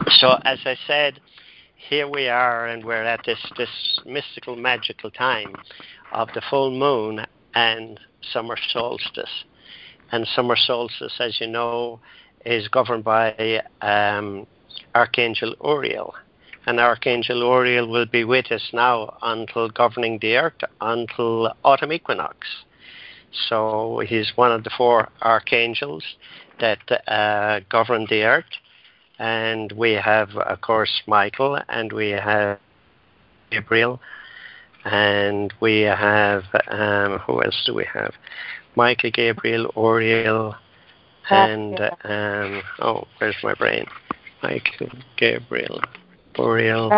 So as I said, here we are, and we're at this mystical, magical time of the full moon and summer solstice. And summer solstice, as you know, is governed by Archangel Uriel. And Archangel Uriel will be with us now until governing the earth until autumn equinox. So he's one of the four archangels that govern the earth. And we have, of course, Michael, and we have Gabriel, and we have, who else do we have? Michael, Gabriel, Uriel, and, where's my brain? Michael, Gabriel, Uriel.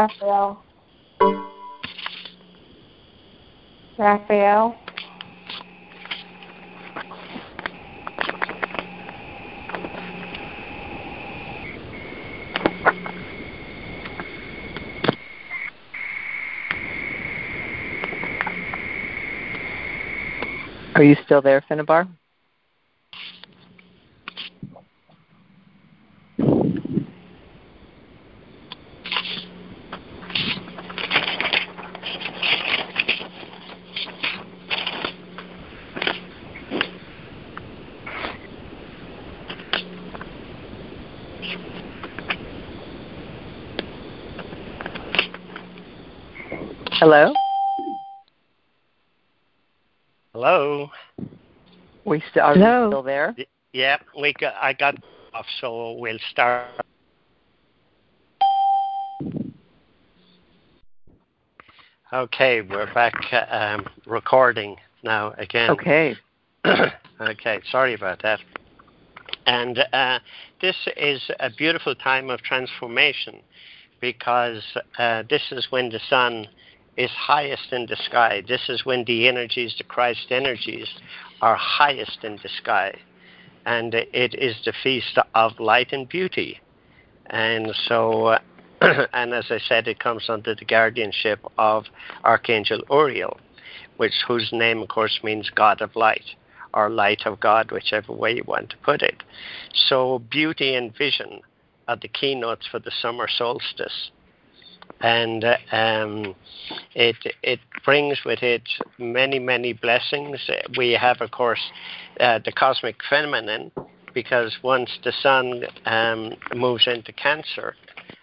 Raphael. Are you still there, Finnabar? Hello? Hello? Are we still there? Yeah, I got off, so we'll start. Okay, we're back recording now again. Okay. Okay, sorry about that. And this is a beautiful time of transformation because this is when the sun is highest in the sky. This is when the energies, the Christ energies, are highest in the sky. And it is the feast of light and beauty. And so, and as I said, it comes under the guardianship of Archangel Uriel, whose name, of course, means God of Light, or Light of God, whichever way you want to put it. So beauty and vision are the keynotes for the summer solstice. And it brings with it many, many blessings. We have, of course, the cosmic feminine, because once the sun moves into Cancer,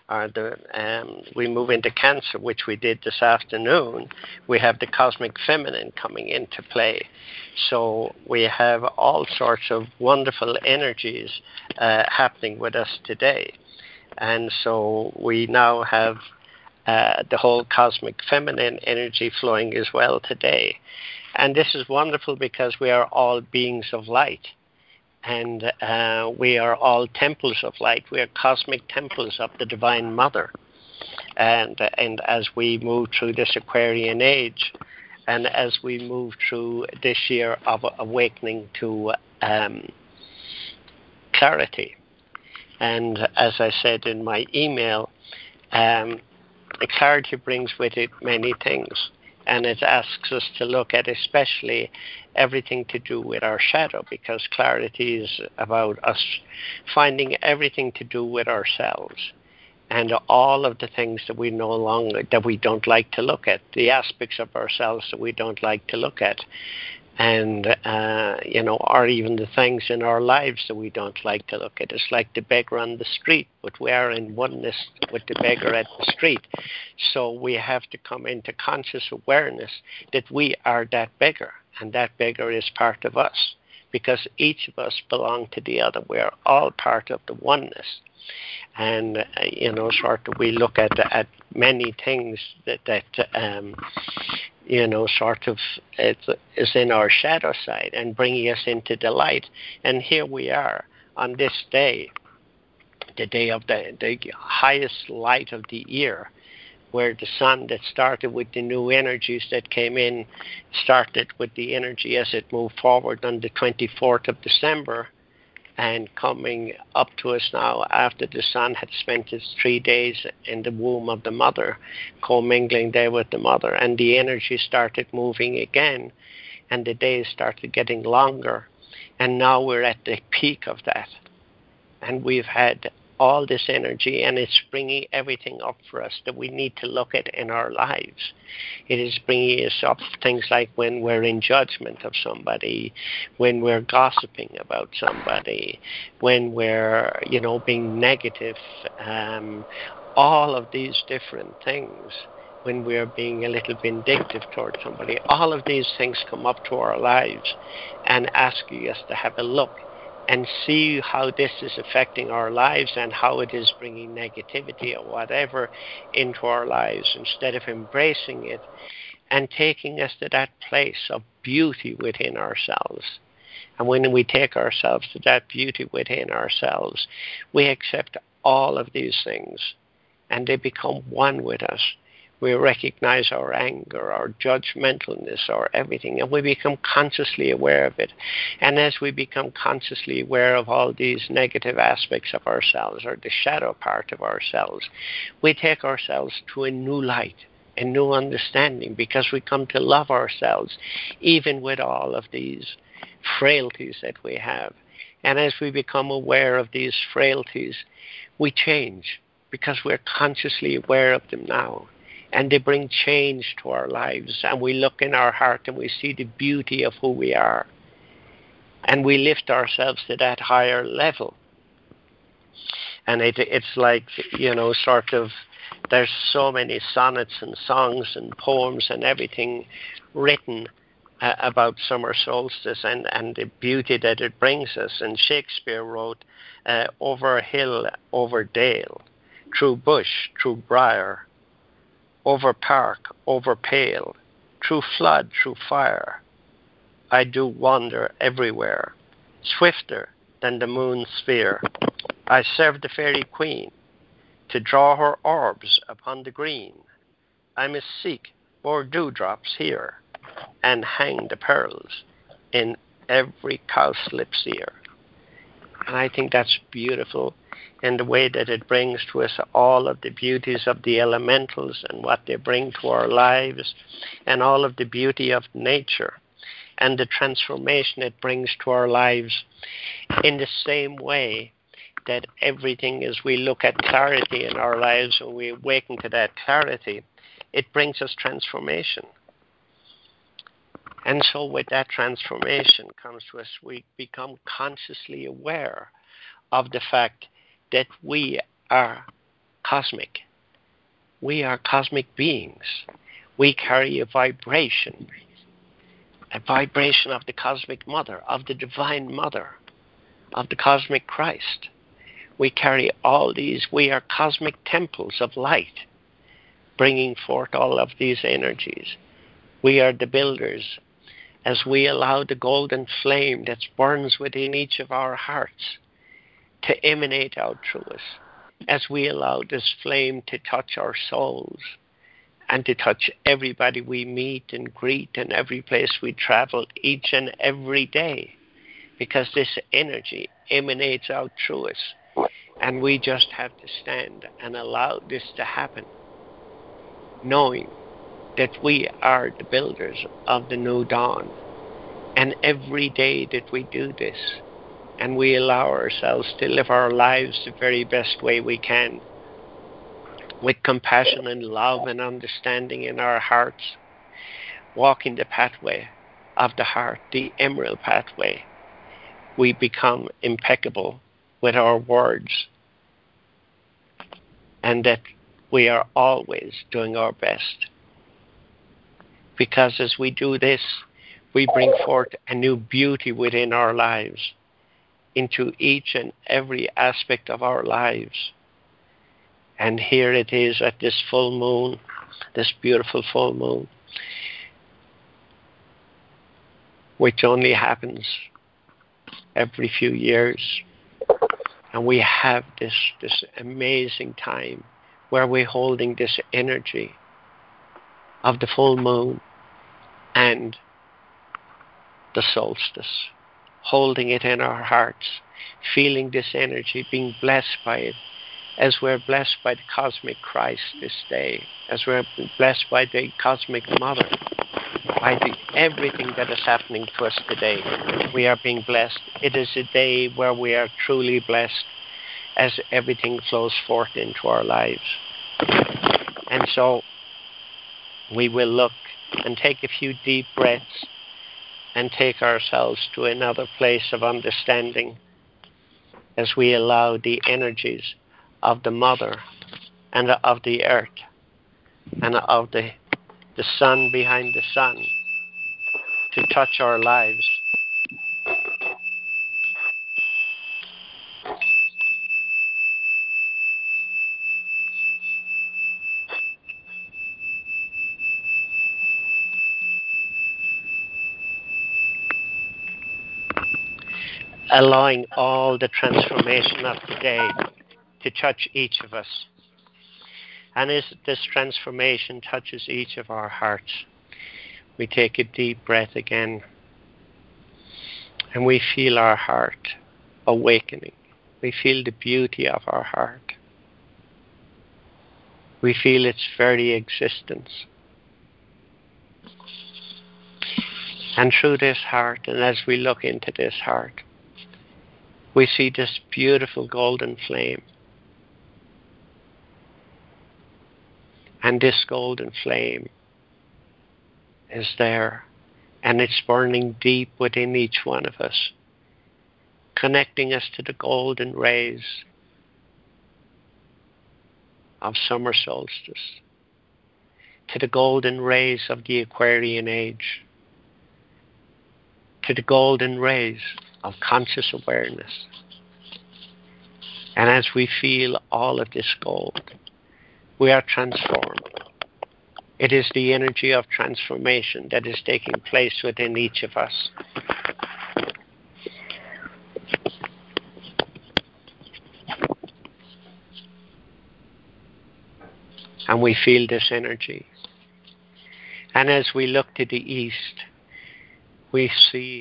we move into Cancer, which we did this afternoon, we have the cosmic feminine coming into play. So we have all sorts of wonderful energies happening with us today. And so we now have the whole cosmic feminine energy flowing as well today. And this is wonderful because we are all beings of light. And we are all temples of light. We are cosmic temples of the Divine Mother. And as we move through this Aquarian age, and as we move through this year of awakening to clarity. And as I said in my email, clarity brings with it many things, and it asks us to look at especially everything to do with our shadow, because clarity is about us finding everything to do with ourselves and all of the things that we don't like to look at, the aspects of ourselves that we don't like to look at. And, or even the things in our lives that we don't like to look at. It's like the beggar on the street, but we are in oneness with the beggar at the street. So we have to come into conscious awareness that we are that beggar, and that beggar is part of us, because each of us belong to the other. We are all part of the oneness. And, we look at many things that sort of is in our shadow side and bringing us into the light. And here we are on this day, the day of the highest light of the year, where the sun that started with the new energies that came in, started with the energy as it moved forward on the 24th of December, and coming up to us now after the sun had spent its 3 days in the womb of the mother, commingling there with the mother, and the energy started moving again, and the days started getting longer, and now we're at the peak of that. And we've had all this energy, and it's bringing everything up for us that we need to look at in our lives. It is bringing us up things like when we're in judgment of somebody, when we're gossiping about somebody, when we're, being negative, all of these different things, when we're being a little vindictive towards somebody. All of these things come up to our lives and asking us to have a look and see how this is affecting our lives and how it is bringing negativity or whatever into our lives, instead of embracing it and taking us to that place of beauty within ourselves. And when we take ourselves to that beauty within ourselves, we accept all of these things and they become one with us. We recognize our anger, our judgmentalness, our everything, and we become consciously aware of it. And as we become consciously aware of all these negative aspects of ourselves, or the shadow part of ourselves, we take ourselves to a new light, a new understanding, because we come to love ourselves, even with all of these frailties that we have. And as we become aware of these frailties, we change, because we're consciously aware of them now. And they bring change to our lives. And we look in our heart and we see the beauty of who we are. And we lift ourselves to that higher level. And it's like, sort of, there's so many sonnets and songs and poems and everything written about summer solstice and the beauty that it brings us. And Shakespeare wrote, over hill, over dale, through bush, through briar, over park, over pale, through flood, through fire, I do wander everywhere. Swifter than the moon's sphere, I serve the fairy queen, to draw her orbs upon the green. I must seek more dewdrops here, and hang the pearls in every cowslip's ear. And I think that's beautiful in the way that it brings to us all of the beauties of the elementals and what they bring to our lives, and all of the beauty of nature and the transformation it brings to our lives, in the same way that everything, as we look at clarity in our lives and we awaken to that clarity, it brings us transformation. And so with that transformation comes to us, we become consciously aware of the fact that we are cosmic. We are cosmic beings. We carry a vibration of the cosmic mother, of the divine mother, of the cosmic Christ. We carry all these. We are cosmic temples of light, bringing forth all of these energies. We are the builders. As we allow the golden flame that burns within each of our hearts to emanate out through us, as we allow this flame to touch our souls and to touch everybody we meet and greet and every place we travel each and every day, because this energy emanates out through us, and we just have to stand and allow this to happen, knowing that we are the builders of the new dawn. And every day that we do this, and we allow ourselves to live our lives the very best way we can, with compassion and love and understanding in our hearts, walking the pathway of the heart, the emerald pathway, we become impeccable with our words, and that we are always doing our best. Because as we do this, we bring forth a new beauty within our lives, into each and every aspect of our lives. And here it is at this full moon, this beautiful full moon, which only happens every few years. And we have this amazing time where we're holding this energy of the full moon and the solstice, holding it in our hearts, feeling this energy, being blessed by it, as we're blessed by the cosmic Christ this day, as we're blessed by the cosmic mother, by everything that is happening to us today. We are being blessed. It is a day where we are truly blessed, as everything flows forth into our lives. And so we will look and take a few deep breaths and take ourselves to another place of understanding as we allow the energies of the Mother and of the earth and of the sun behind the sun to touch our lives. Allowing all the transformation of the day to touch each of us. And as this transformation touches each of our hearts, we take a deep breath again, and we feel our heart awakening. We feel the beauty of our heart. We feel its very existence. And through this heart, and as we look into this heart, we see this beautiful golden flame. And this golden flame is there, and it's burning deep within each one of us, connecting us to the golden rays of summer solstice, to the golden rays of the Aquarian age, to the golden rays of conscious awareness. And as we feel all of this gold, we are transformed. It is the energy of transformation that is taking place within each of us. And we feel this energy. And as we look to the east, we see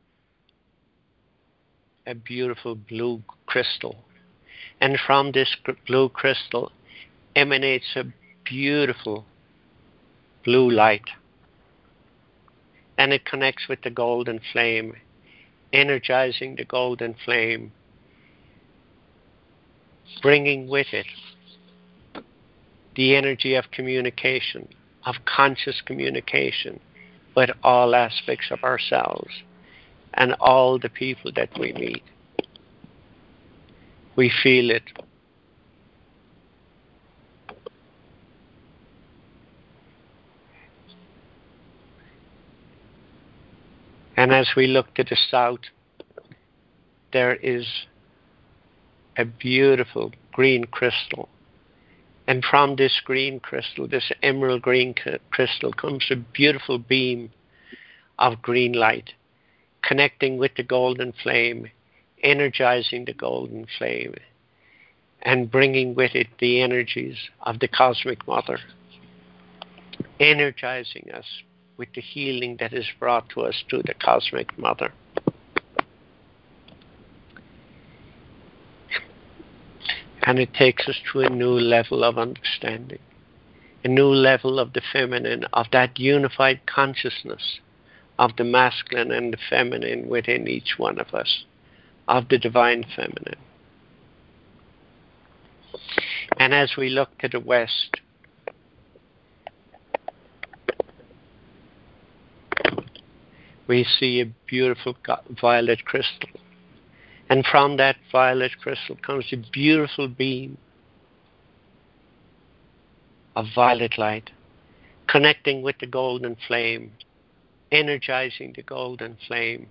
a beautiful blue crystal. And from this blue crystal emanates a beautiful blue light. And it connects with the golden flame, energizing the golden flame, bringing with it the energy of communication, of conscious communication with all aspects of ourselves and all the people that we meet. We feel it. And as we look to the south, there is a beautiful green crystal. And from this green crystal, this emerald green crystal, comes a beautiful beam of green light, connecting with the golden flame, energizing the golden flame, and bringing with it the energies of the Cosmic Mother, energizing us with the healing that is brought to us through the Cosmic Mother. And it takes us to a new level of understanding, a new level of the feminine, of that unified consciousness of the masculine and the feminine within each one of us, of the divine feminine. And as we look to the west, we see a beautiful violet crystal. And from that violet crystal comes a beautiful beam of violet light, connecting with the golden flame, energizing the golden flame,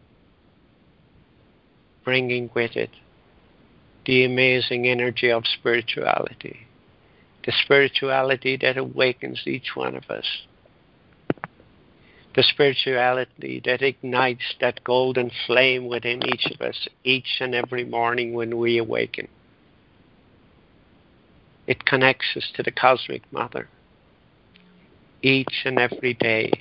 bringing with it the amazing energy of spirituality, the spirituality that awakens each one of us, the spirituality that ignites that golden flame within each of us each and every morning when we awaken. It connects us to the Cosmic Mother each and every day.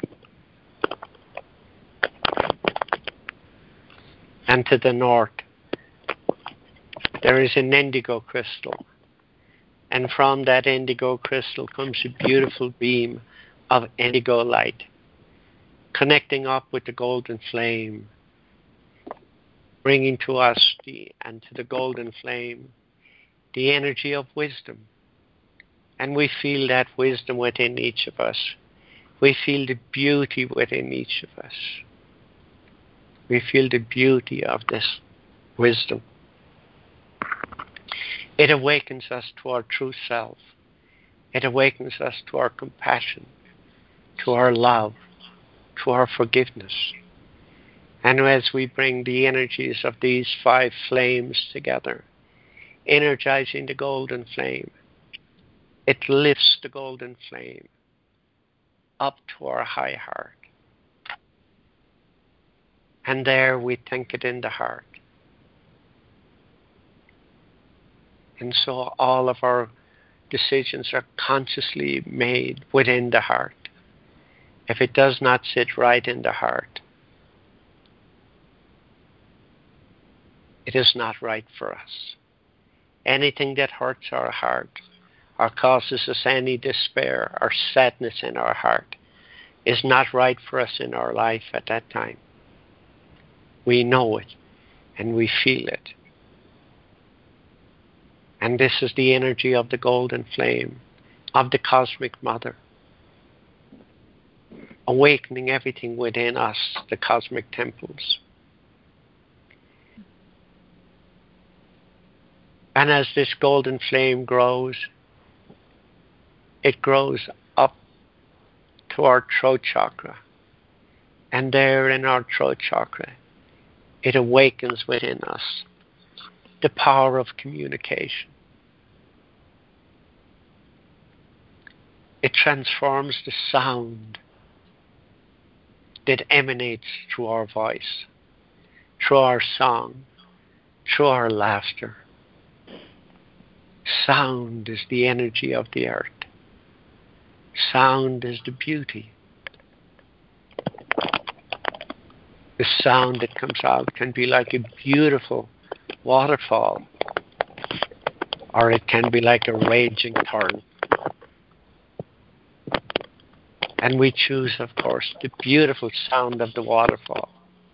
And to the north, there is an indigo crystal. And from that indigo crystal comes a beautiful beam of indigo light, connecting up with the golden flame, bringing to us and to the golden flame the energy of wisdom. And we feel that wisdom within each of us. We feel the beauty within each of us. We feel the beauty of this wisdom. It awakens us to our true self. It awakens us to our compassion, to our love, to our forgiveness. And as we bring the energies of these 5 flames together, energizing the golden flame, it lifts the golden flame up to our high heart. And there we think it in the heart. And so all of our decisions are consciously made within the heart. If it does not sit right in the heart, it is not right for us. Anything that hurts our heart or causes us any despair or sadness in our heart is not right for us in our life at that time. We know it and we feel it. And this is the energy of the golden flame, of the cosmic mother, awakening everything within us, the cosmic temples. And as this golden flame grows, it grows up to our throat chakra. And there in our throat chakra, it awakens within us the power of communication. It transforms the sound that emanates through our voice, through our song, through our laughter. Sound is the energy of the earth. Sound is the beauty. The sound that comes out can be like a beautiful waterfall, or it can be like a raging torrent. And we choose, of course, the beautiful sound of the waterfall,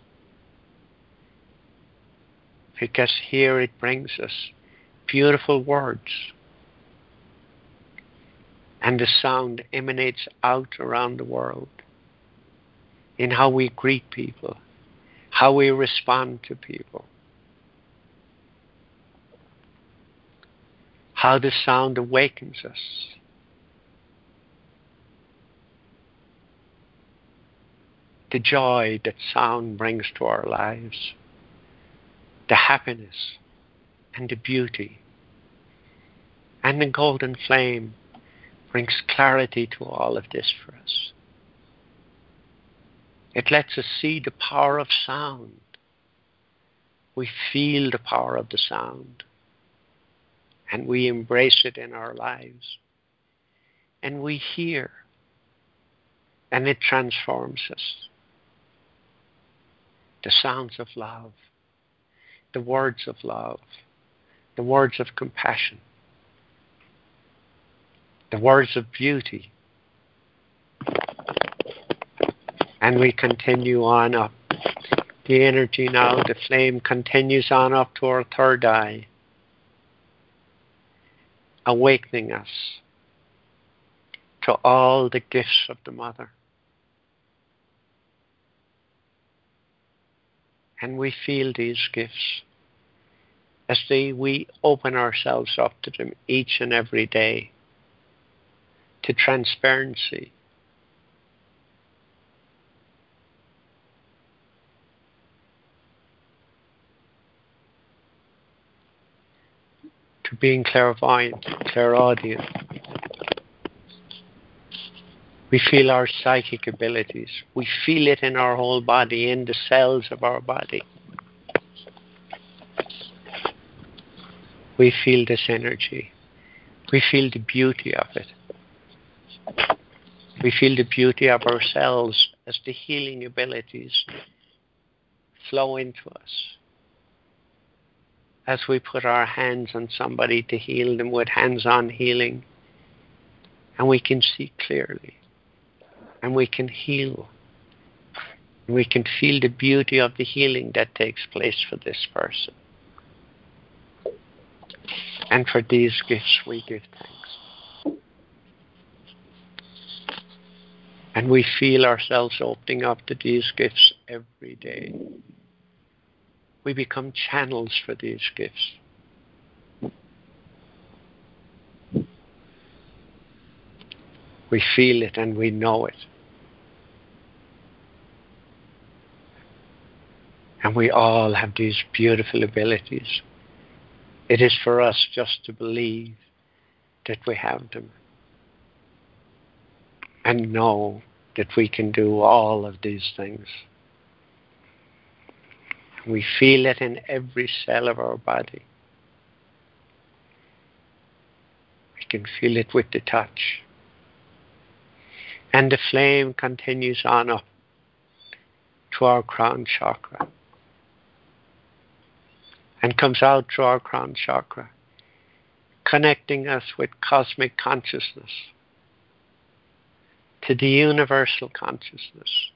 because here it brings us beautiful words. And the sound emanates out around the world in how we greet people, how we respond to people, how the sound awakens us. The joy that sound brings to our lives, the happiness and the beauty. And the golden flame brings clarity to all of this for us. It lets us see the power of sound. We feel the power of the sound, and we embrace it in our lives. And we hear, and it transforms us. The sounds of love, the words of love, the words of compassion, the words of beauty. And we continue on up. The energy now, the flame continues on up to our third eye, awakening us to all the gifts of the Mother. And we feel these gifts as we open ourselves up to them each and every day, to transparency, to being clairvoyant, clairaudient. We feel our psychic abilities. We feel it in our whole body, in the cells of our body. We feel this energy. We feel the beauty of it. We feel the beauty of ourselves as the healing abilities flow into us. As we put our hands on somebody to heal them with hands-on healing, and we can see clearly, and we can heal, and we can feel the beauty of the healing that takes place for this person. And for these gifts we give thanks. And we feel ourselves opening up to these gifts every day. We become channels for these gifts. We feel it and we know it. And we all have these beautiful abilities. It is for us just to believe that we have them and know that we can do all of these things. We feel it in every cell of our body. We can feel it with the touch. And the flame continues on up to our crown chakra and comes out through our crown chakra, connecting us with cosmic consciousness, to the universal consciousness,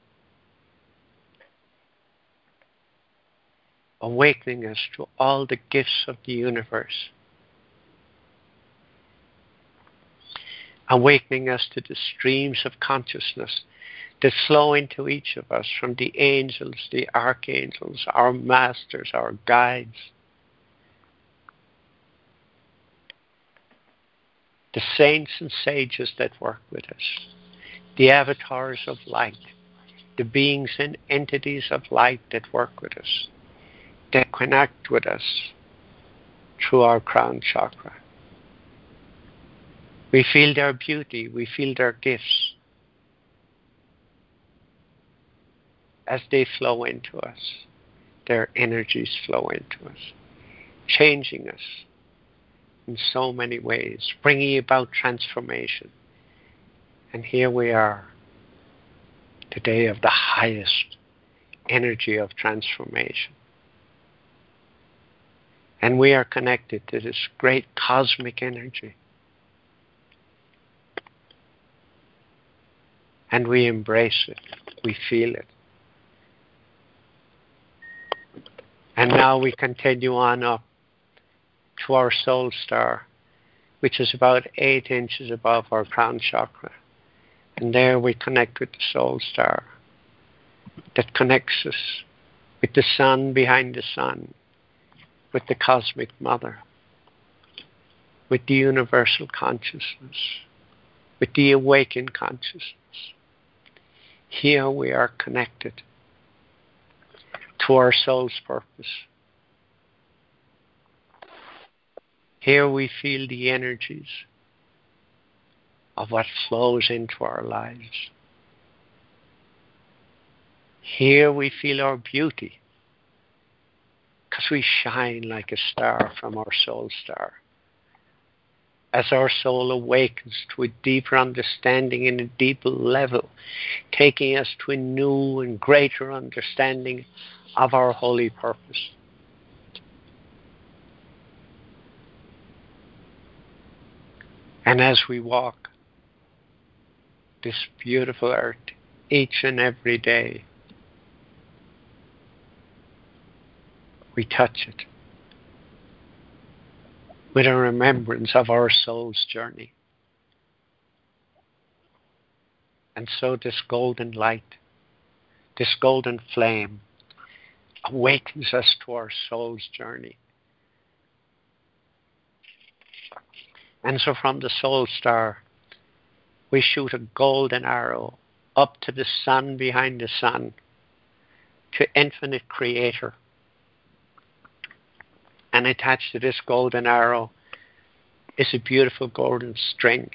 awakening us to all the gifts of the universe, awakening us to the streams of consciousness that flow into each of us from the angels, the archangels, our masters, our guides, the saints and sages that work with us, the avatars of light, the beings and entities of light that work with us, that connect with us through our crown chakra. We feel their beauty, we feel their gifts as they flow into us. Their energies flow into us, changing us in so many ways, bringing about transformation. And here we are, the day of the highest energy of transformation. And we are connected to this great cosmic energy. And we embrace it. We feel it. And now we continue on up to our soul star, which is about 8 inches above our crown chakra. And there we connect with the soul star that connects us with the sun behind the sun, with the cosmic mother, with the universal consciousness, with the awakened consciousness. Here we are connected to our soul's purpose. Here we feel the energies of what flows into our lives. Here we feel our beauty, because we shine like a star from our soul star. As our soul awakens to a deeper understanding and a deeper level, taking us to a new and greater understanding of our holy purpose. And as we walk this beautiful earth each and every day, we touch it with a remembrance of our soul's journey. And so this golden light, this golden flame, awakens us to our soul's journey. And so from the soul star, we shoot a golden arrow up to the sun behind the sun, to infinite creator. And attached to this golden arrow is a beautiful golden string.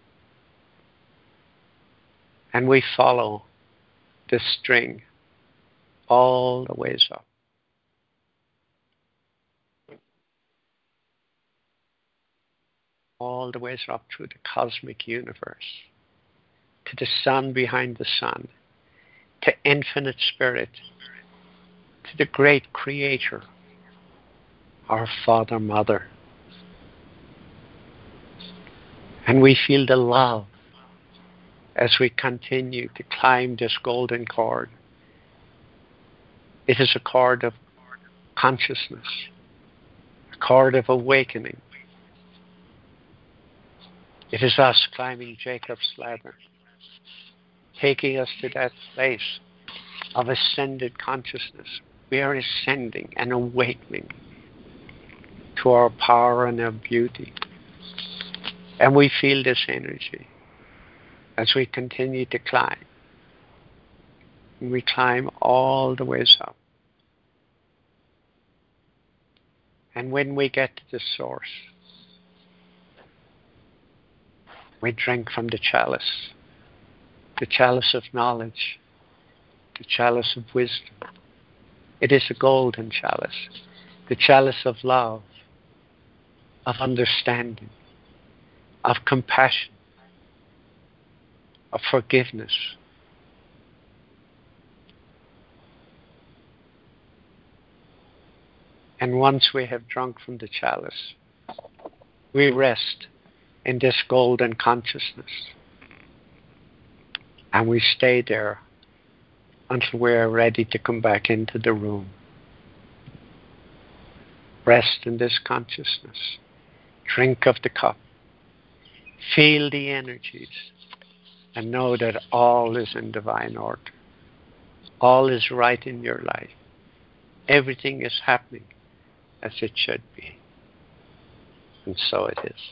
And we follow this string all the ways up. All the ways up through the cosmic universe, to the sun behind the sun, to infinite spirit, to the great creator, our Father, Mother. And we feel the love as we continue to climb this golden cord. It is a cord of consciousness, a cord of awakening. It is us climbing Jacob's ladder, taking us to that place of ascended consciousness. We are ascending and awakening to our power and our beauty. And we feel this energy as we continue to climb. And we climb all the ways up. And when we get to the source, we drink from the chalice of knowledge, the chalice of wisdom. It is a golden chalice, the chalice of love, of understanding, of compassion, of forgiveness. And once we have drunk from the chalice, we rest in this golden consciousness. And we stay there until we are ready to come back into the room. Rest in this consciousness. Drink of the cup. Feel the energies. And know that all is in divine order. All is right in your life. Everything is happening as it should be. And so it is.